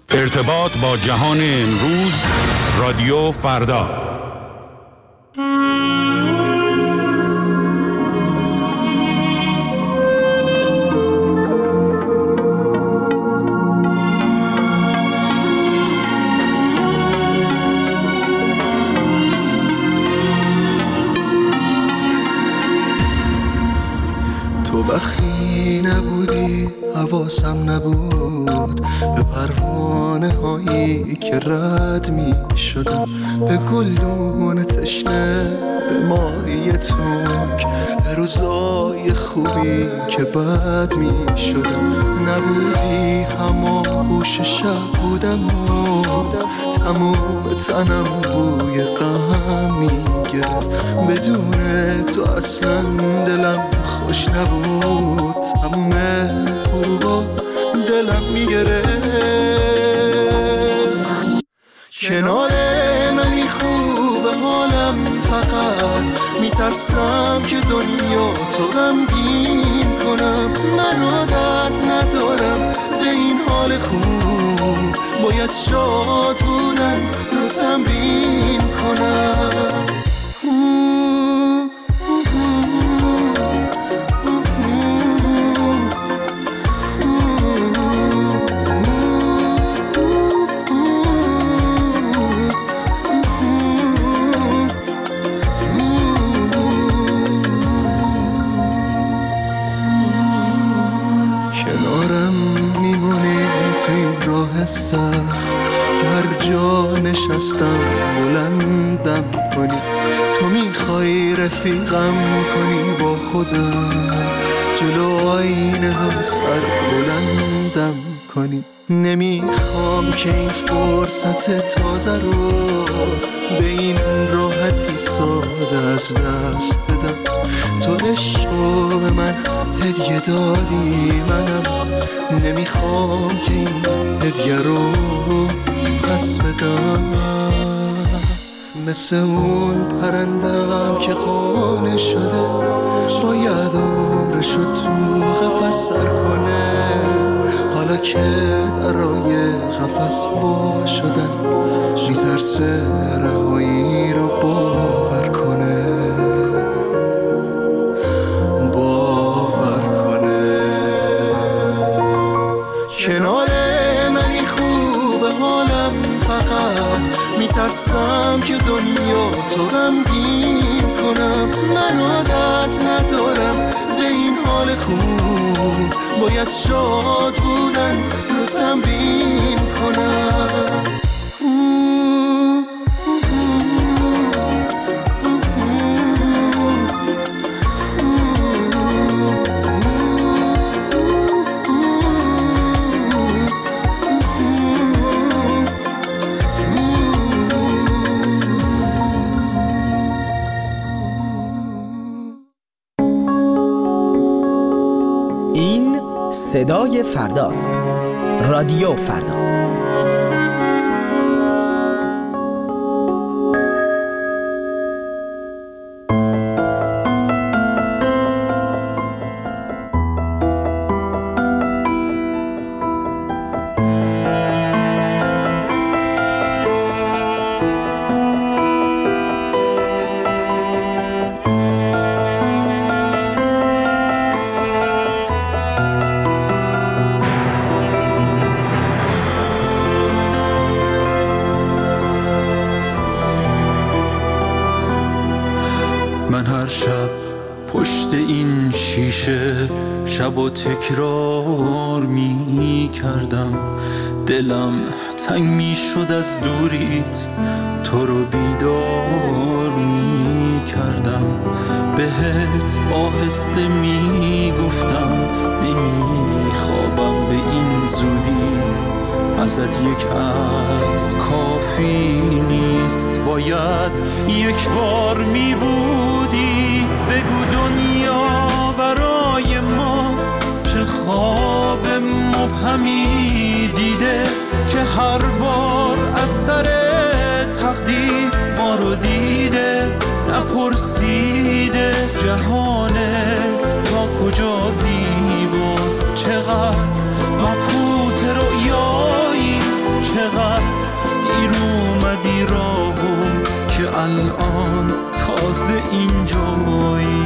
ارتباط با جهان امروز، رادیو فردا. تو وقتی نبودی حواسم نبود به پروانه هایی که رد می شدم، به گلدون تشنه، به ماهی تنگ، به روزای خوبی که بد می شدم. نبودی هما گوش شب بودم و تموم تنم بوی غم می گرفت. بدون تو اصلا دلم خوش نبود، تموم غروبا دلم میگرفت. کنار منی خوبه حالم، فقط میترسم که دنیا تو غمگین کنم. من عادت ندارم به این حال خوب، باید شاد بودن رو تمرین کنم. سخت هر جا نشستم بلندم کنی، تو میخوای رفیقم کنی با خودم، جلو آینه هم سر بلندم کنی. نمیخوام که این فرصت تازه رو به این راحتی ساده از دست بدم. تو عشقو به من هدیه دادی، منم نمیخوام که این هدیه رو پس بدم. مثل اون پرندم که قانع شده، باید عمرشو تو قفس سر کنه. حالا که درای قفس وا شدن، میترسه رهایی رو باور کنه. کنار منی خوبه حالم، فقط میترسم که دنیا تو غمگین کنم. من عادت ندارم به این حال خوب، باید شاد بودن رو تمرین کنم. صدای فرداست. رادیو فردا. من هر شب پشت این شیشه شب و تکرار می کردم، دلم تنگ می شد از دوریت، تو رو بیدار می کردم. بهت آهسته می گفتم نمی خوابم به این زودی، ازت یک عکس کافی نیست، باید یک بار می بودی. بگو دنیا برای ما چه خواب مبهمی دیده، که هر بار از سر تقدیر ما رو دیده. نپرسیده جهانت تا کجا زیباست، چقدر مبهوت رؤیایی، الان تازه اینجایی.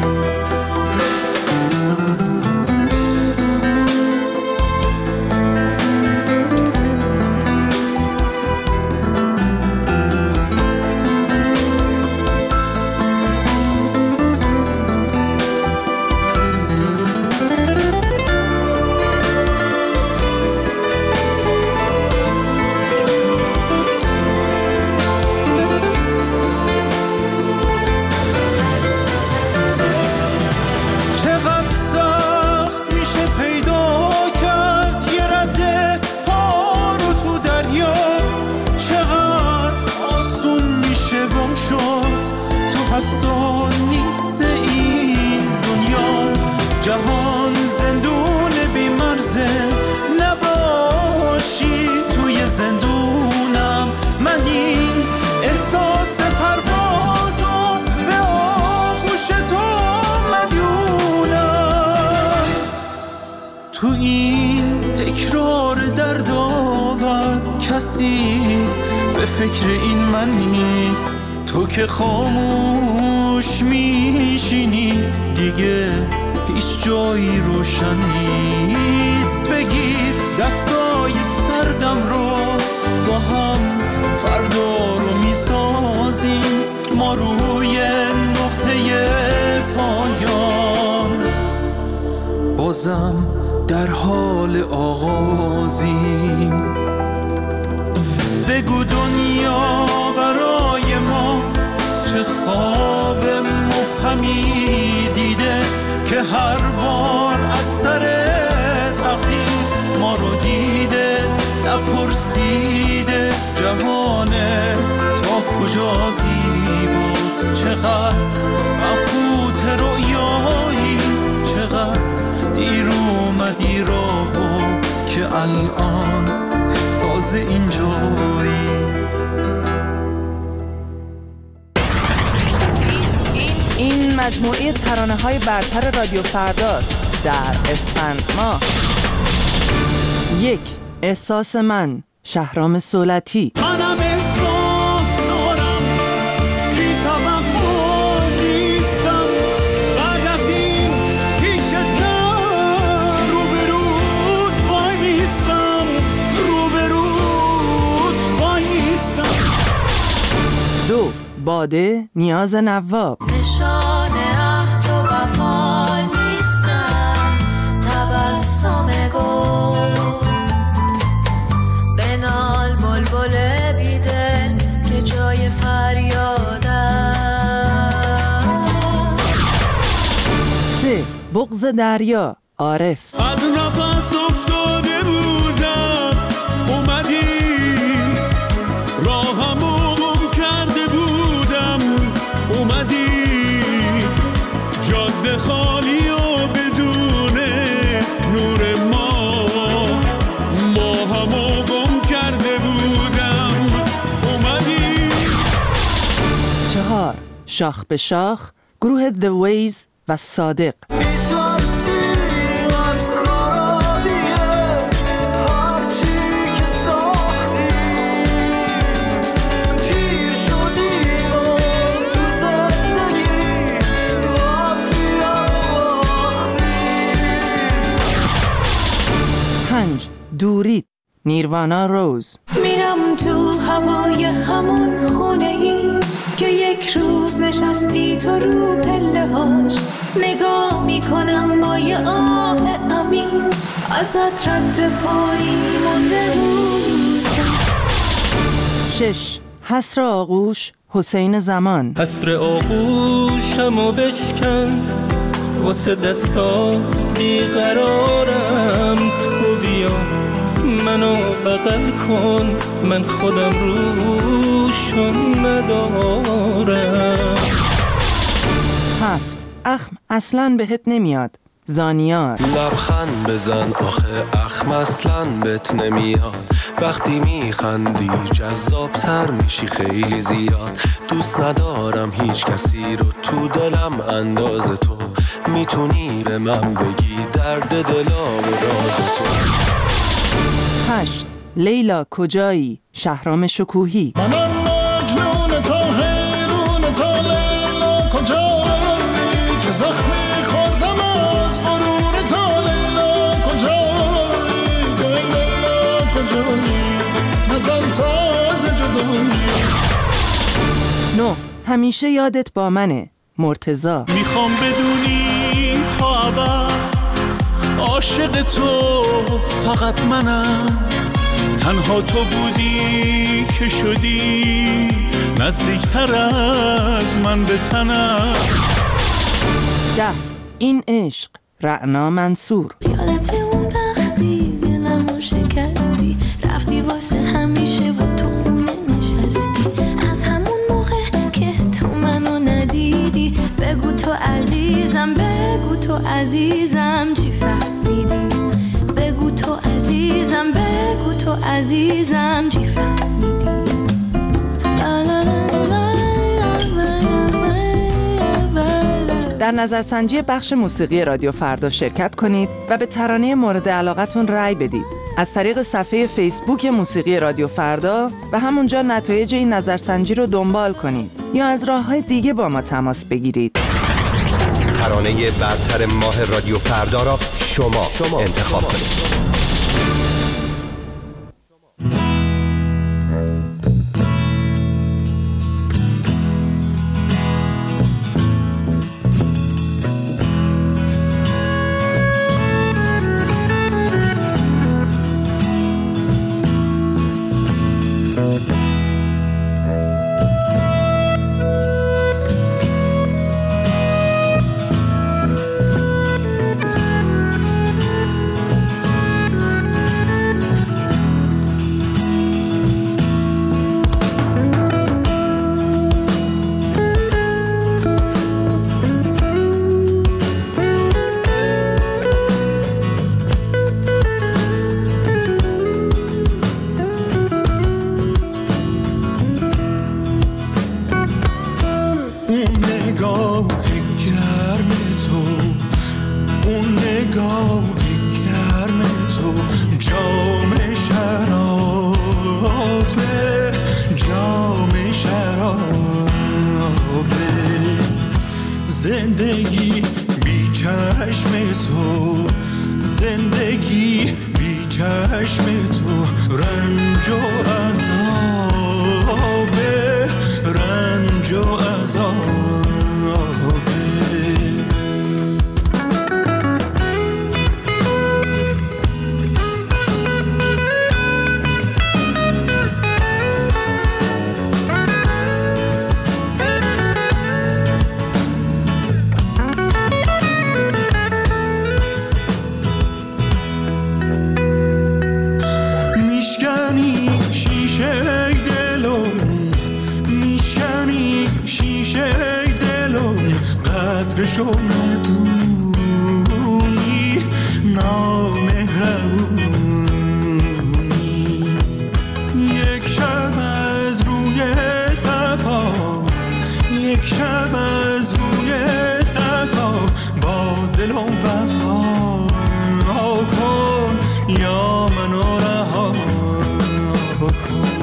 جهان زندون بی‌مرزه، نباشی توی زندونم. من این احساس پروازو به آغوش تو مدیونم. تو این تکرار دردآور کسی به فکر این من نیست. تو که خاموش میشینی دیگه هیچ جایی روشن نیست. بگیر دستای سردم رو با هم فردا رو میسازیم، ما روی نقطه پایان بازم در حال آغازیم. بگو دنیا برای ما چه خواب مبهمی دیده که هر بار از سر تقدیر ما رو دیده، نپرسیده جهانت تا کجا زیباست. چقدر مبهوت رویایی، چقدر دیر اومدی راهو که الان تازه اینجایی. این مجموعه ترانه‌های برتر رادیو فرداست در اسفند ماه. 1. احساس من، شهرام صولتی. منم احساس دارم بی توقع نیستم، بعد از این پیشت نه روبروت بایستم، روبروت بایستم. 2. باده، نیاز نواب. نشانه عهد و وفا نیستن، تبسم گل بنال بلبل بیدل که جای فریادم. 3. بغض دریا، عارف. از نفس افتاده بودم اومدی، راهمو گم کرده بودم اومدی، جاده خالی و بدون نور ما همو گم کرده بودم اومدی. 4. شاخ به شاخ، گروه The Ways و صادق. دورید، نیروانا روز. میرم تو هوای همون خونه ای که یک روز نشستی تو رو پله هاش، نگاه میکنم با یه آه عمیق، ازت رد پایی مونده بود. 6. حسر آغوش، حسین زمان. حسر آغوشمو بشکن واسه دستا بیقرارم، تو بیا منو بغل کن، من خودم روشون ندارم. 7. اخم اصلاً بهت نمیاد، زانیار. لبخند بزن آخه اخم اصلاً بهت نمیاد، وقتی میخندی جذابتر میشی خیلی زیاد. دوست ندارم هیچ کسی رو تو دلم انداز تو، میتونی به من بگی درد دلا و راز تو. 8. لیلا کجایی، شهرام شکوهی. منم مجنون تا هی رو تا لیلا کجایی، چه زخمی خوردم از غرور تا لیلا کجایی، تو لیلا کجایی، نزن ساز جدایی. نو همیشه یادت با منه مرتضی. میخوام بدونی تا ابد عاشق تو فقط منم، تنها تو بودی که شدی نزدیکتر از من به تنم. این عشق رعنا منصور. یادت اون وقتی دلمو شکستی، رفتی واسه همیشه و تو خونه نشستی، از همون موقع که تو منو ندیدی، بگو تو عزیزم، بگو تو عزیزم چی فهمیدی، بگو تو عزیزم، بگو تو عزیزم چی فهمیدی. در نظرسنجی بخش موسیقی رادیو فردا شرکت کنید و به ترانه مورد علاقتون رأی بدید از طریق صفحه فیسبوک موسیقی رادیو فردا و همونجا نتایج این نظرسنجی رو دنبال کنید یا از راه‌های دیگه با ما تماس بگیرید. ترانه برتر ماه رادیو فردا را شما انتخاب کنید. زندگی بی چشم تو، زندگی بی چشم تو، رنج و عذابه، رنج و عذابه. قدرشو ندونی، نامهربونی. یک شب از روی صفا، یک شب از روی صفا، با دل و وفا کن یا منو رها کن.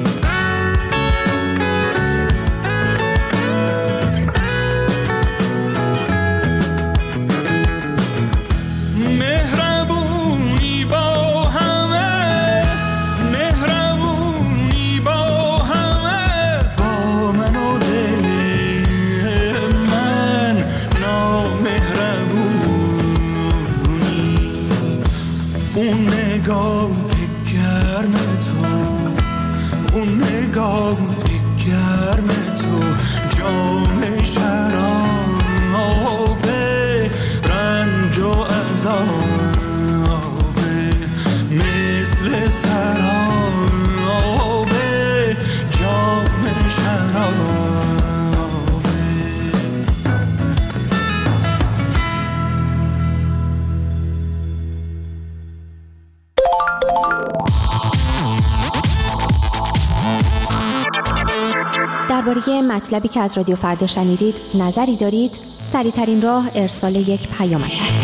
درباره مطلبی که از رادیو فردا شنیدید نظری دارید؟ سریع‌ترین راه ارسال یک پیامک است.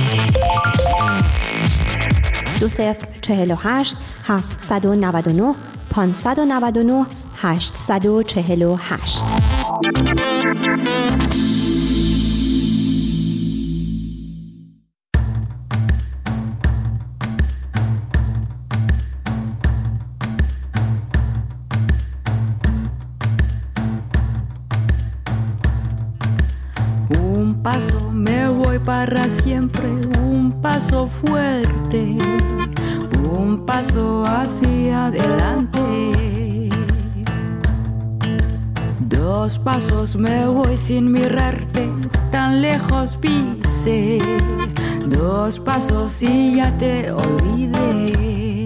2048 799 599 848 paso me voy para siempre, un paso fuerte, un paso hacia adelante. Dos pasos me voy sin mirarte, tan lejos pisé. Dos pasos y ya te olvidé.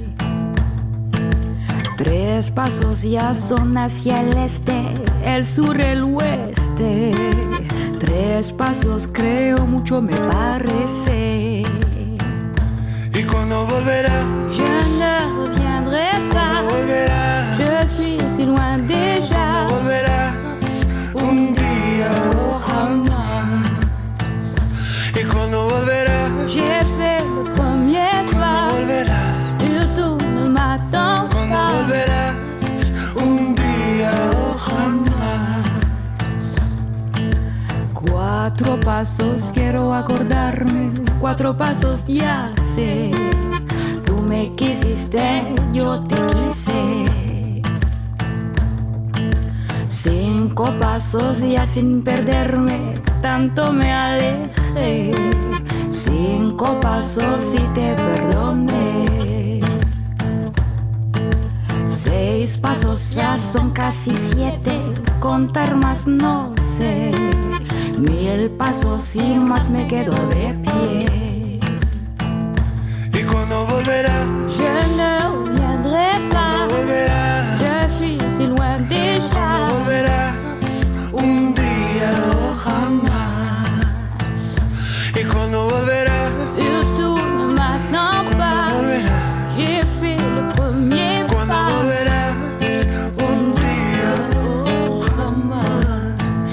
Tres pasos ya son hacia el este, el sur, el oeste. Tres pasos creo mucho me parece. ¿Y cuándo volverá? Je ne reviendrai pas. Je suis si loin déjà. ¿Cuándo volverás? Un día o jamás. ¿Y cuándo volverás? J'ai fait le premier pas. ¿Cuándo volverás? Surtout ne m'attends pas. ¿Cuándo volverás? Un día o jamás. Cuatro pasos quiero acordarme, cuatro pasos ya sé. Tú me quisiste, yo te quise. Cinco pasos ya sin perderme, tanto me alejé. Cinco pasos y te perdoné. Seis pasos ya son casi 7, contar más no sé. 1000 pasos y más me quedo de pie. ¿Y cuándo volverá? Je ne reviendrai pas. Je suis si loin déjà. ¿Cuándo volverás? Un día o jamás. ¿Y cuándo volverás? Surtout ne m'attends pas. J'ai fait le premier pas. ¿Cuándo volverás? Un día o jamás.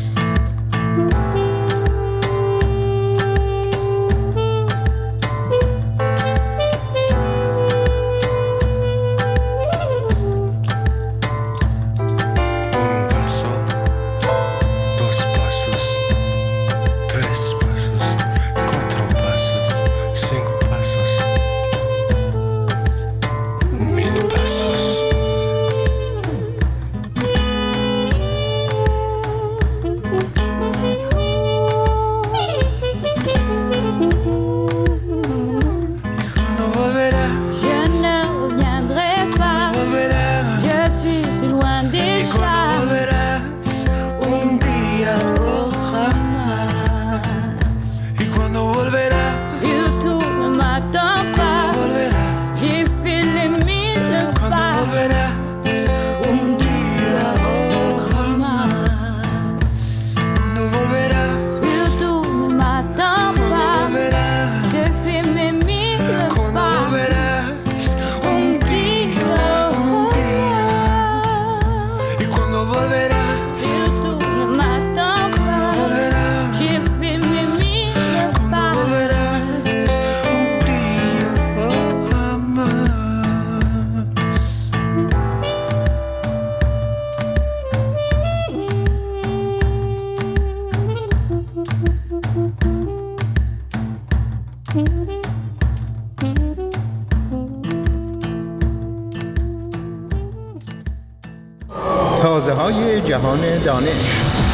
تازه‌های جهان دانش.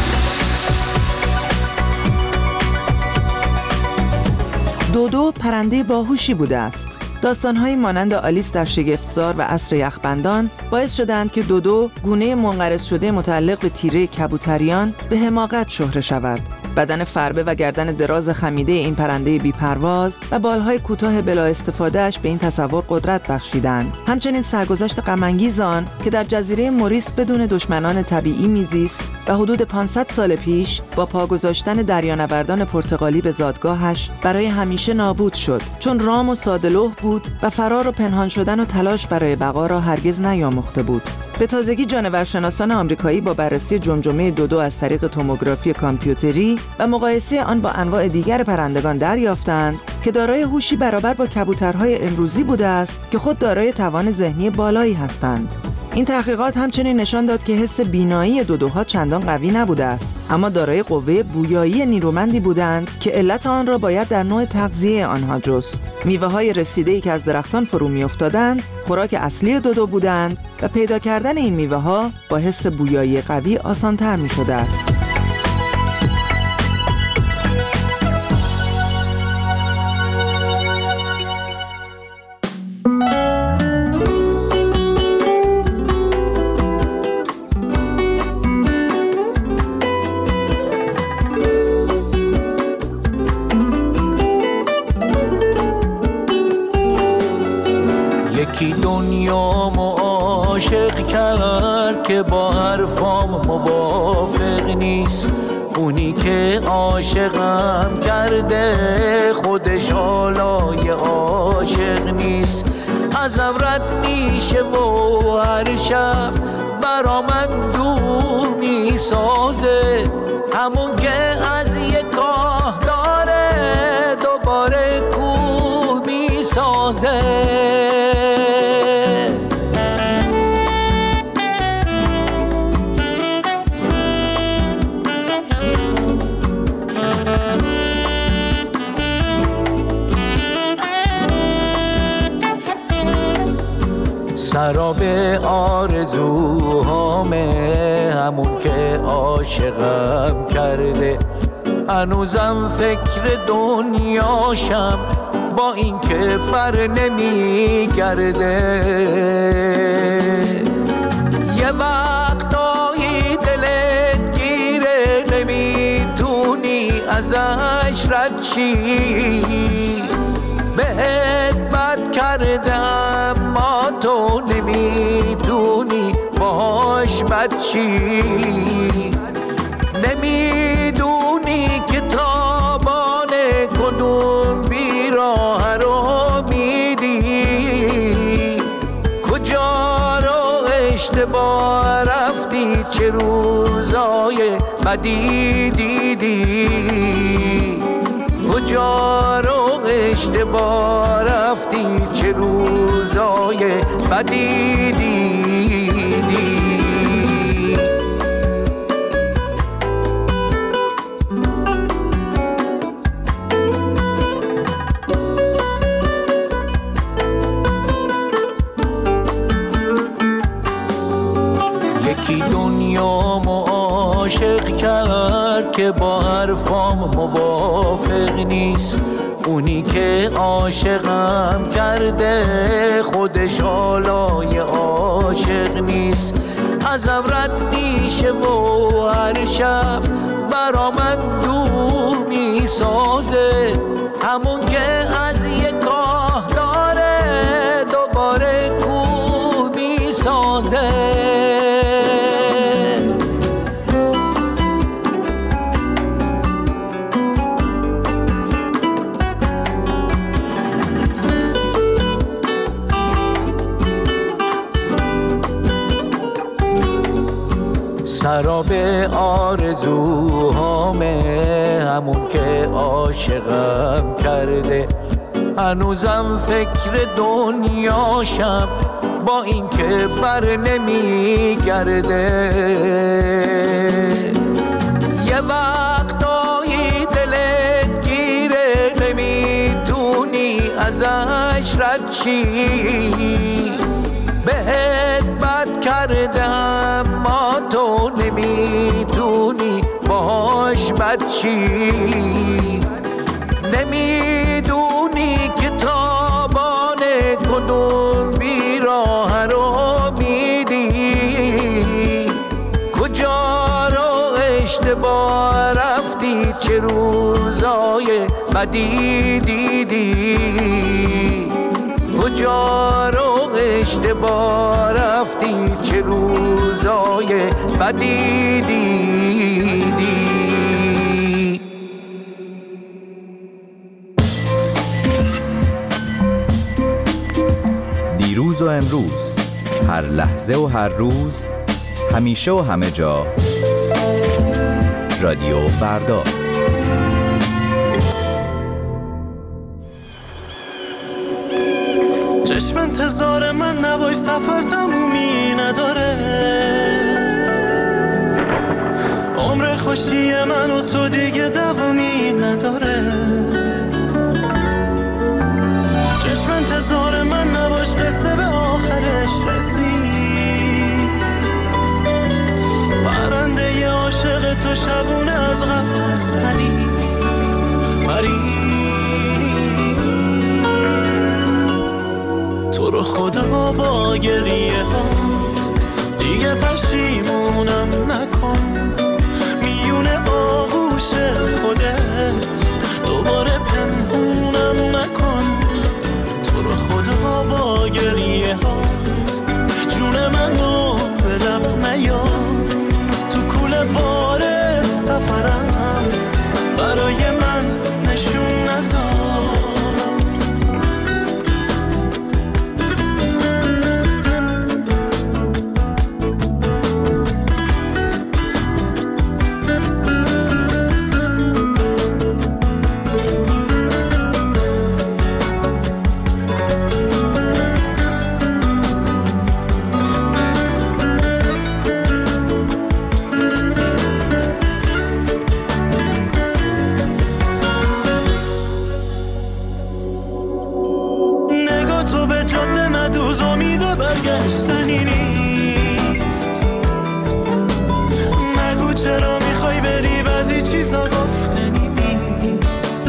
دودو پرنده باهوشی بوده است. داستان‌هایی مانند آلیس در شگفتزار و عصر یخبندان باعث شدند که دودو، گونه منقرض شده متعلق به تیره کبوتریان، به حماقت شهره شود. بدن فربه و گردن دراز خمیده این پرنده بی‌پرواز و بالهای کوتاه بلا استفادهش به این تصور قدرت بخشیدند. همچنین سرگذشت غم‌انگیز آن که در جزیره موریس بدون دشمنان طبیعی میزیست و حدود 500 سال پیش با پا گذاشتن دریانوردان پرتغالی به زادگاهش برای همیشه نابود شد، چون رام و ساده‌لوح بود و فرار و پنهان شدن و تلاش برای بقا را هرگز نیاموخته بود. به تازگی جانورشناسان آمریکایی با بررسی جمجمه دودو از طریق توموگرافی کامپیوتری و مقایسه آن با انواع دیگر پرندگان دریافتند که دارای هوشی برابر با کبوترهای امروزی بوده است که خود دارای توان ذهنی بالایی هستند. این تحقیقات همچنین نشان داد که حس بینایی دودوها چندان قوی نبوده است، اما دارای قوه بویایی نیرومندی بودند که علت آن را باید در نوع تغذیه آنها جست. میوه‌های رسیده‌ای که از درختان فرو می‌افتادند خوراک اصلی دودو بودند و پیدا کردن این میوه‌ها با حس بویایی قوی آسان‌تر می‌شده است. که با حرفام موافق نیست، اونی که عاشقم کرده خودش حالای عاشق نیست. ازم رد میشه و هر شب برا من دور میسازه، همون که از یک کاه داره دوباره کوه میسازه. سراب آرزوهامه همون که عاشقم کرده، هنوزم فکر دنیاشم با این که بر نمیگرده. یه وقتایی دلت گیره نمیتونی ازش رد شی، بهت بد کرده اما تو نمیتونی باهاش بد شی. نمیدونی که تابان کدوم بیراه رو میدی، کجا رو اشتباه رفتی، چه روزای بدی دیدی، کجا رو اشتباه رفتی، چه روزای بدی دیدی. یکی دنیامو عاشق کرد که با حرفام موافق نیست، اونی که عاشقم کرده خودش حالای عاشق نیست. ازم رد میشه و هر شب برا من دور میسازه، همون که از یک کاه داره دوباره کوه میسازه. سراب آرزوهامه همون که عاشقم کرده، هنوزم فکر دنیاشم با این که بر نمیگرده. یه وقتایی دلت گیره نمیتونی ازش رد شی، بهت بد کرده اما تو نمیتونی باهاش بد شی. نمیدونی که تابان کدوم بیراه رو میدی، کجا رو اشتباه رفتی، چه روزای بدی دیدی، کجا رو اشتباه رفتی، چه روزای بدی دیدی. دیروز و امروز، هر لحظه و هر روز، همیشه و همه جا، رادیو فردا. چشم انتظار من نوای سفر تمومینه، نداره. عمر خوشی من و تو دیگه دوامی نداره. چشم انتظار من نباش، قصه به آخرش رسید. پرنده عاشق تو شبونه از قفس پرید. تو رو خدا با گریه ها دیگه پشیمونم نکن. میون آغوش خودت دوباره پنهونم نکن. تو رو خدا با گریه ها جون منو به لب نیار. تو کوله بار سفرم برای من نشون نذار. برگشتنی نیست. نگو چرا میخوای بری، بعضی چیزا گفتنی نیست.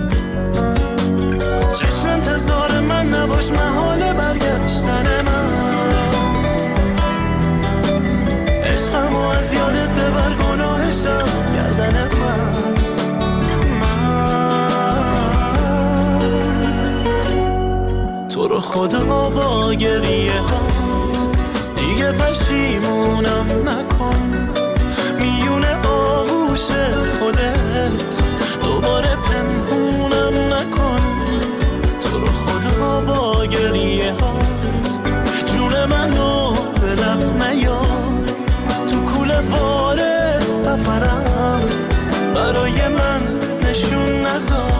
چشم انتظار من نباش، محال برگشتن من. عشقمو از یادت ببر، گناهشم گردن من. تو رو خدا با گریه ها دیگه پشیمونم نکن. میون آغوش خودت دوباره پنهونم نکن. تو رو خدا با گریه ها جون منو به لب نیار. تو کوله بار سفرم برای من نشون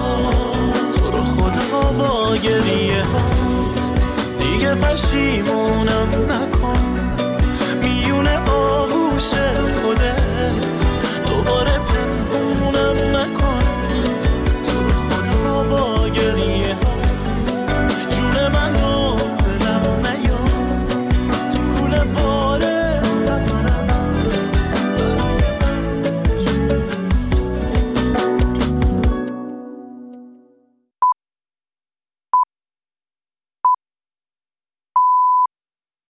نذار. تو رو خدا با گریه ها دیگه پشیمون